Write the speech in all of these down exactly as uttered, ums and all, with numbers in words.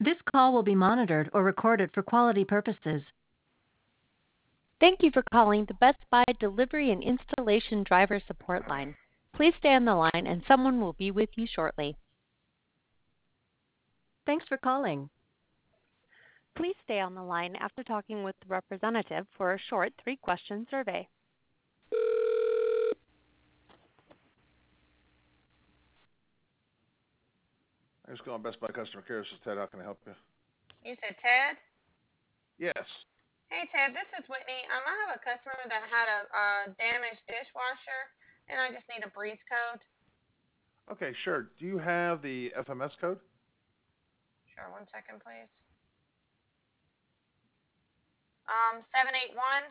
This call will be monitored or recorded for quality purposes. Thank you for calling the Best Buy Delivery and Installation Driver Support Line. Please stay on the line and someone will be with you shortly. Thanks for calling. Please stay on the line after talking with the representative for a short three-question survey. Thanks for calling Best Buy Customer Care. This is Ted. How can I help you? You said Ted? Yes. Hey Ted, this is Whitney. Um, I have a customer that had a, a damaged dishwasher, and I just need a breeze code. Okay, sure. Do you have the F M S code? Sure, one second, please. Um, seven eight one,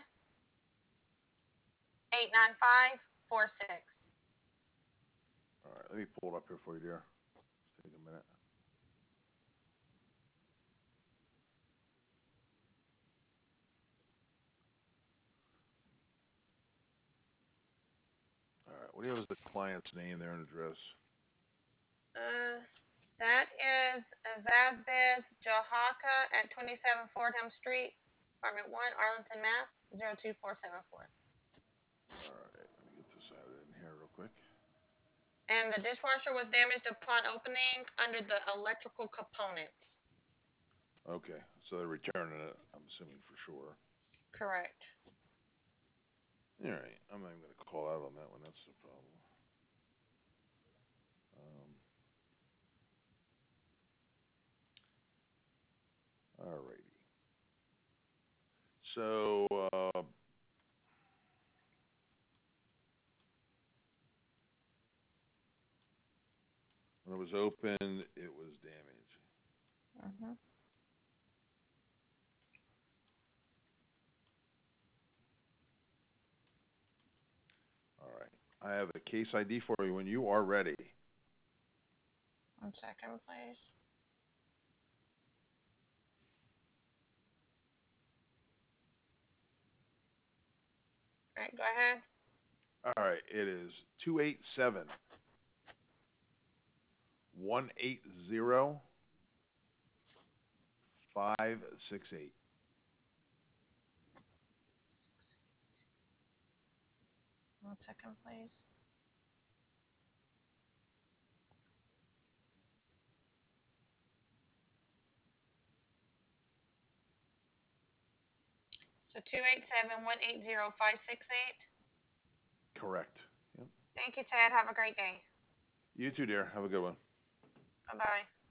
eight nine five, four six. All right, let me pull it up here for you, dear. Take a minute. All right, what do you have as the client's name there and address? Uh, that is Vazquez Jahaka at twenty-seven Fordham Street, Apartment one, Arlington, Mass. zero two four seven four. All right, let me get this out in here real quick. And the dishwasher was damaged upon opening under the electrical components. Okay, so they're returning it, I'm assuming for sure. Correct. All right, I'm not even going to call out on that one. That's the problem. Um, all righty. So, uh, when it was opened, it was damaged. Mm-hmm. All right. I have a case I D for you when you are ready. One second, please. All right, go ahead. All right, it is two eight seven, one eight zero, five six eight. One second, please. So two eight seven, one eight zero, five six eight. Correct. Yep. Thank you, Ted. Have a great day. You too, dear. Have a good one. Bye-bye.